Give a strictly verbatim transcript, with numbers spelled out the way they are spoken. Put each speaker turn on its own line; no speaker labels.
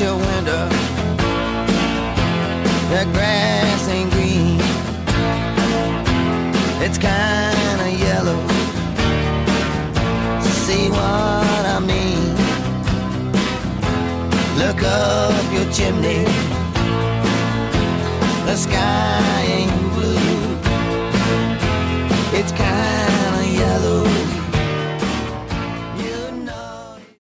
your window, the grass ain't green, it's kinda yellow. See what I mean? Look up your chimney, the sky ain't blue, it's kinda